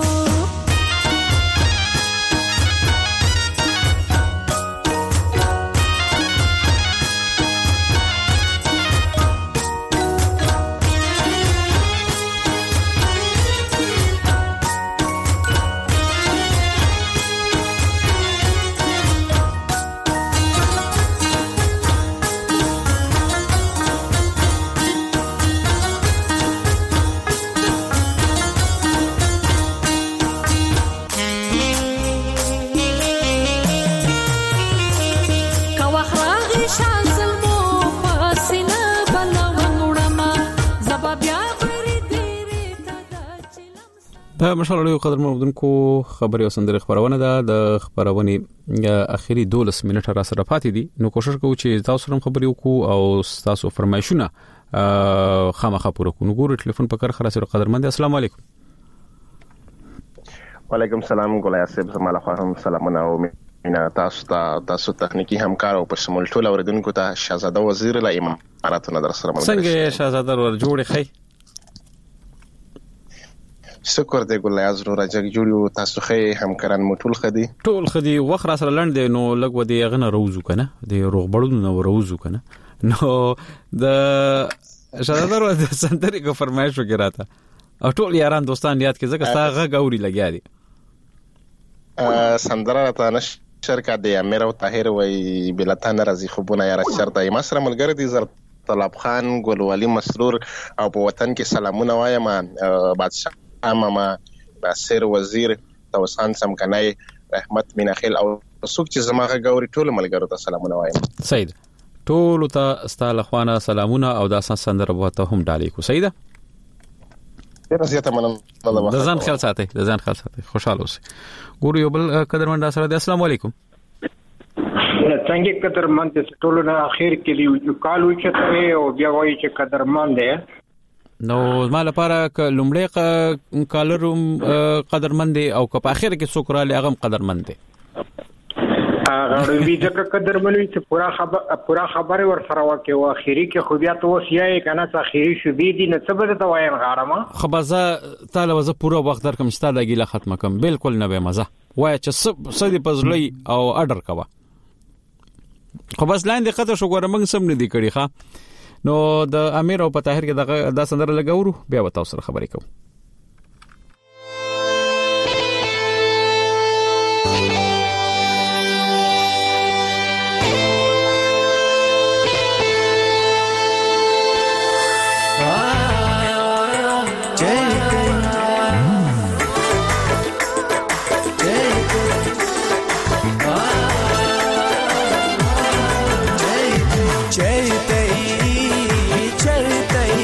Speaker 1: په مشاله یو قدر مودونکو خبري او سندري خبرونه ده د خبرونه اخیری دولس منټه را سره پاتې دي نو کوشش کوو چې تاسو سره خبري وکړو او تاسو فرمایشونه خامخا پوره کوو ګورو ټلیفون په کار خلاص قدرمند السلام علیکم
Speaker 16: وعلیکم السلام ګولای صاحب زماله خو هم سلامونه او مینا تاسو ته تاسو تخنیکی همکار او په شمول ټول اوریدونکو ته شاهزاده وزیر له اماراتو نظر سره
Speaker 1: څنګه شاهزاده ور جوړې خې
Speaker 16: شکر دې ګولای ازرو راځي جوړیو تاسو خې همکاران مو ټول خدي
Speaker 1: ټول خدي وخت را سره لند نو لګ ودی غنه روزو کنه د روغبړو نو روزو کنه نو د شاهزاده ور د سندري کو فرمایش وکړاته او ټول یاران دوستان یاد کې ځکه ساغه غوري لګیا دي
Speaker 16: سندره ته نش شرکت دی امیر او طاهر وای بلاتان راځي خوبونه یاره شرطه ما سره ملګری دي زر طلب خان ګلوالي مسرور او په وطن کې سلامونه وایم بادشاہ امام ناصر وزیر توسان سمکنای رحمت مینخیل او څوک چې زماغه غوري ټول ملګرو ته سلامونه وایم
Speaker 1: سید ټول ته ستاله خوانه سلامونه او د سندره بوته هم ډالې کو سیده
Speaker 16: ډیر زیاته مننه
Speaker 1: د ځان خیال ساتي د ځان خیال ساتي خوشاله اوسئ ګورو یو بل قدرمن سره السلام علیکم
Speaker 17: څنګه قدرمن ټول نه اخر کې یو کال وچته او بیا وایي چې قدرمن دی
Speaker 1: نو ما لپاره ک لومړی کالروم قدرمن دی او که په اخر کې څوک را لغم قدرمن دی
Speaker 17: هغه ویځه قدرمن وي چې پورا خبر پورا خبره ور سره واکه او اخیری کې خو بیا ته وسیای کنه چې اخیری شو بي دي نه څه به ته وایم غارمه
Speaker 1: خبره تعالی وزه پورا وخت در کوم ستاله ګیله ختمه کوم بالکل نه به مزه وای چې سدي پزړی او اډر کوا خو بس لاندې خطر شو ګورم موږ سم نه دی کړی ښا نو د امیر او په طاهر کې د سندره لګورو بیا وتاو سره خبرې کوو
Speaker 11: चलते चलते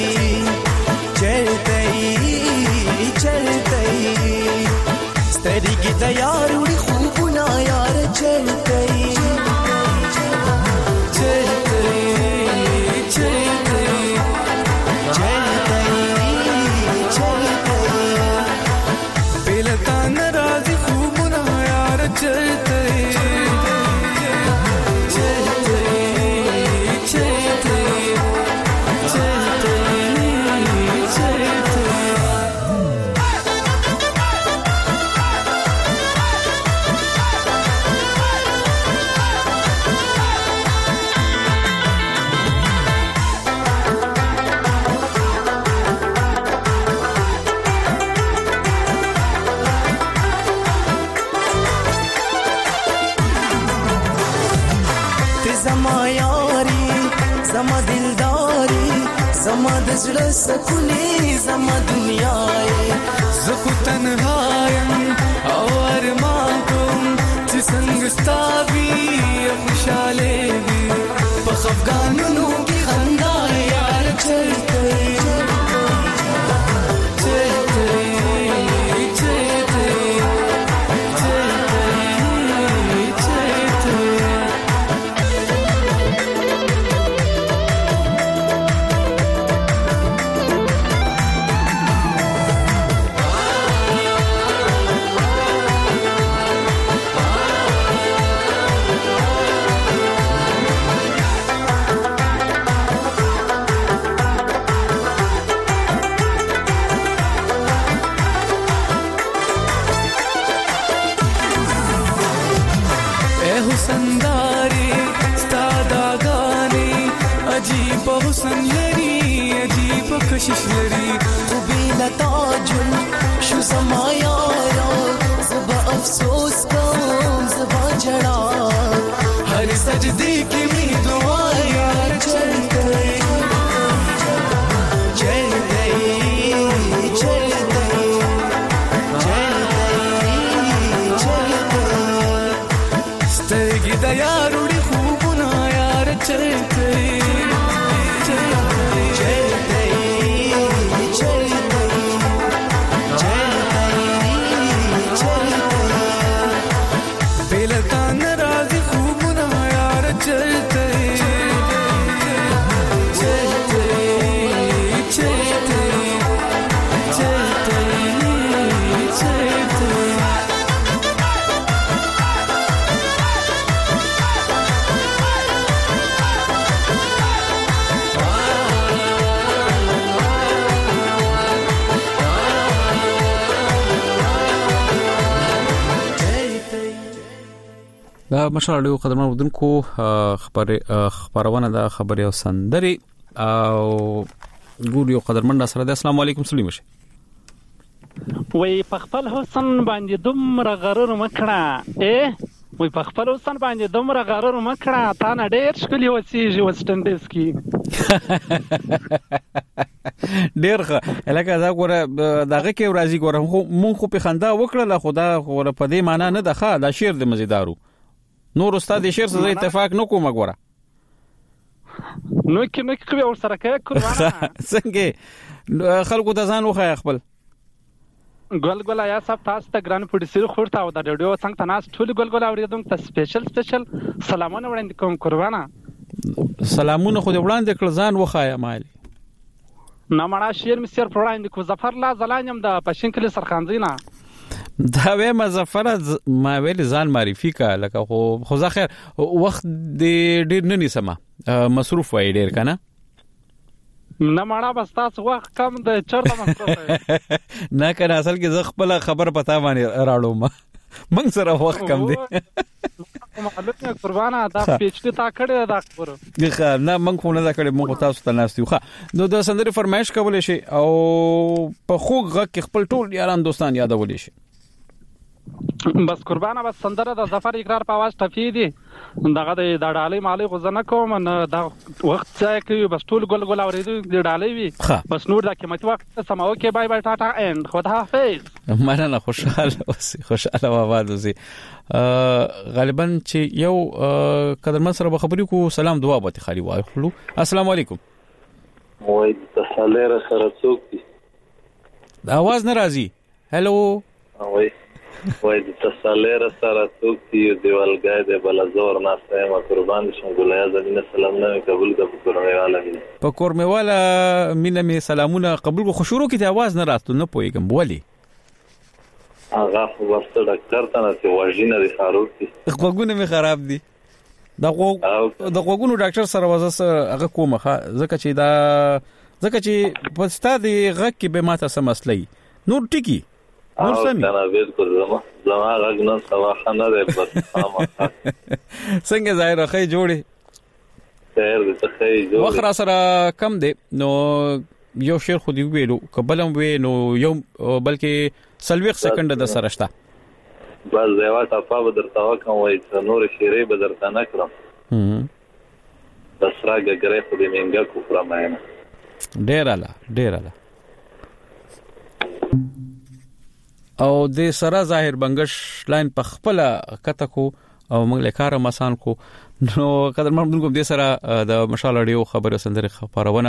Speaker 13: د یارو خوبونه یار چلته زړه سکونې زما دنیا یې زه خو تنها یم او ارمان کوم چې څنګه ستا وي خوشاله وي په خفګانونو کې خندا یار چلته کشش لري خو بلا تاجل شو زما یارا زبا افسوس کوم زبا جړا هر سجدي کې می دعا یار چلته چلته چلته چلته سترګې د یارو خوبونه یار چلته
Speaker 1: مشال اړیو قدرمن ودونکو خبره خبرونه د خبري او سندري او ګور یو قدرمن سره د السلام علیکم سلیم شه
Speaker 18: وای په خپل حسن باندې دومره غرور مکړه اے وای په خپل حسن باندې دومره غرور مکړه تا نه ډېر شکلی وسیږي وستندس کی
Speaker 1: ډېر الکه دا ګوره دغه کې راځي ګوره مونږ خو په خندا وکړه خدا خو په دې معنی نه ده ښه دا شعر د مزیدارو نور استاد شعر سره اتفاق نکوم ګوره
Speaker 18: نو کې نو کې ور سره کې قربانه
Speaker 1: څنګه خلکو ته ځان وخای خپل
Speaker 18: ګل ګل یا صاحب تاسو ته ګران پروډوسر خورته او د ریډیو څنګه تناس ټول ګل ګل اوریدم ته سپیشل سپیشل سلامونه وړاندې کوم قربانه
Speaker 1: سلامونه خو دې وړاندې کړ ځان وخای مال
Speaker 18: نه مړه شیر مسیر وړاندې کو ظفر لا زلانم د پښین کلی سرخانزینا
Speaker 1: دا وې مظفر ما ویل ځان معرفي کا لکه خو خو ځخر وخت دې ډیر نه نیسمه مصروف وای ډیر کنه
Speaker 18: نه مړه بس تاسو وخت کم د چرته مصروف
Speaker 1: نه کنه اصل کې زه خپل خبر پتا باندې راړم منګ سره وخت کم دی
Speaker 18: معلومه قربانه دا پیچ ته تا کړه دا خبره
Speaker 1: ښه نه منګ خو نه دا کړه موږ تاسو ته ناستیو ښه نو د سندري فرمایش کول شي او په خوږ غږ خپل ټول یاران دوستان یادول شي
Speaker 18: بس قربانه بس سندره د ظفر اقرار په आवाज ټفی دي دغه د ډالۍ مالي غوځنه کوم نه دا وخت ځای کوي بس ټول ګل ګل اوریدو د ډالۍ وي بس نور د قیمتي وخت سماو کې بای بای ټاټا اند خدا حافظ
Speaker 1: مننه خوشاله اوسې خوشاله آواز اوسې غالبا چې یو قدرمن سره خبرې کو سلام دعا به خالي واخلو السلام علیکم
Speaker 19: وای تصالیر سره څوک دي
Speaker 1: د आवाज ناراضي هالو
Speaker 19: وای وای د تسالیر سره څوک دی دیوالګای د بلزور ناسه ما قربان شم ګولیا زمينه سلام نه قبول د کورمواله
Speaker 1: په کورمواله مینه می سلامونه قبول کو شروع کی ته आवाज نه راتلو نه پويګم ولی
Speaker 19: هغه خو ورته ډاکټر ته نه چې واژینه دي خراب دي
Speaker 1: غوګونه می خراب دي دا غوګ د غوګونو ډاکټر سره وځه هغه کومه ځکه چې دا ځکه چې په ستادي غږ کې به ماته سم اصلي نور ټکی نور سمي
Speaker 19: انا بالکل زما زما غږ نن سبا خنه ده بس
Speaker 1: څنګه ظاهر خې جوړي
Speaker 19: خیر دې خې جوړي
Speaker 1: وخر سره کم دي نو یو شعر خو دی ویلو قبلم وی نو یو بلکې سلويخ سکند د سرشتہ
Speaker 19: بس دیوا صفه بدرته وکم وای نور شیرې بدرته نکرم بس راګه ګره خو دې منګه کو پرماینه
Speaker 1: ډیر اله ډیر اله او د سره ظاهر بنگش لاین په خپل کته کو او موږ له کار مسان کو نو قدر موږ د سره د مشال اړیو خبره سندره خبرونه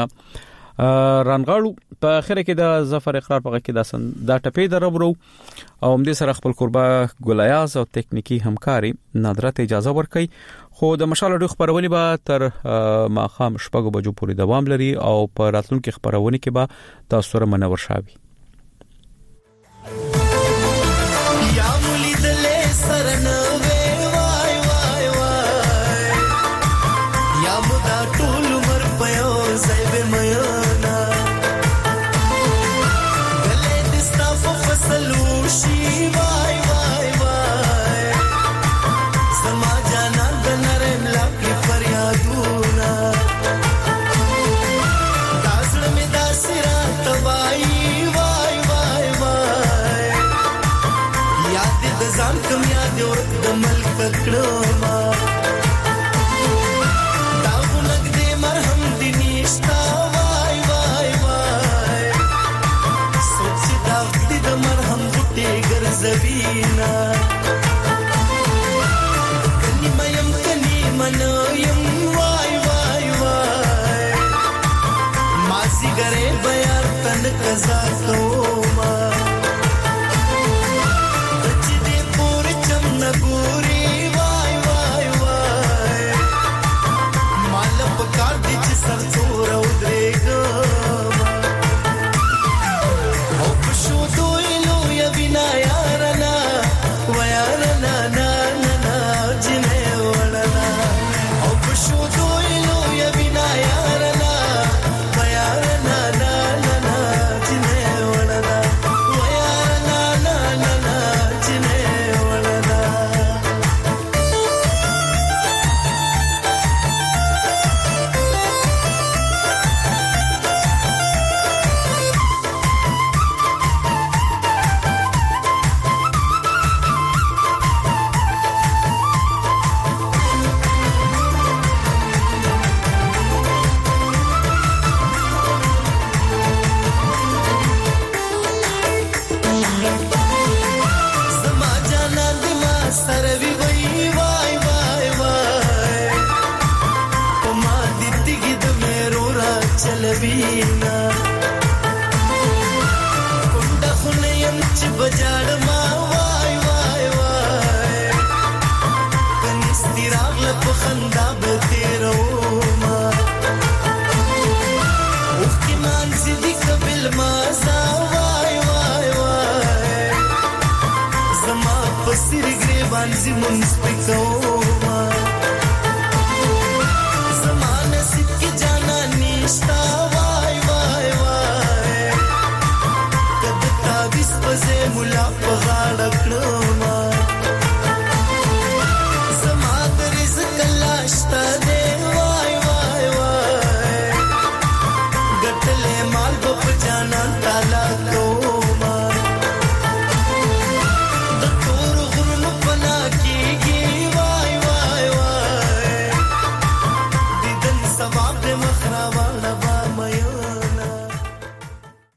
Speaker 1: رانغاړو په اخر کې د ظفر اقرار په کې د دا ټپې دربرو او هم د سره خپل قربا ګلایاز او تکنیکی همکاري نادرت اجازه ورکړي خو د مشال اړیو خبرونه به تر ماخام شپږ بجو پورې دوام لري او په راتلونکو خبرونه کې به تاسو سره منور شاوي
Speaker 13: Zima, pasir greban zimun spikau